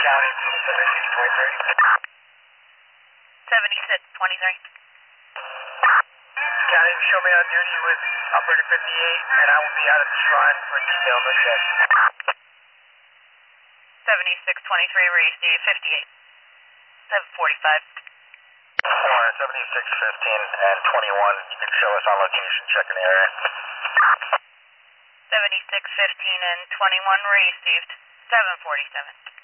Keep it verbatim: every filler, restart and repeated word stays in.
County, seventy-six twenty-three. seventy-six twenty-three. County, show me on duty with operator fifty-eight, and I will be out at the shrine for detail investigation. seventy-six twenty-three, receive fifty-eight. seven forty-five. Uh, seventy-six fifteen and twenty-one, you can show us on location, check in the area. seventy-six fifteen and twenty-one, received. seven forty-seven.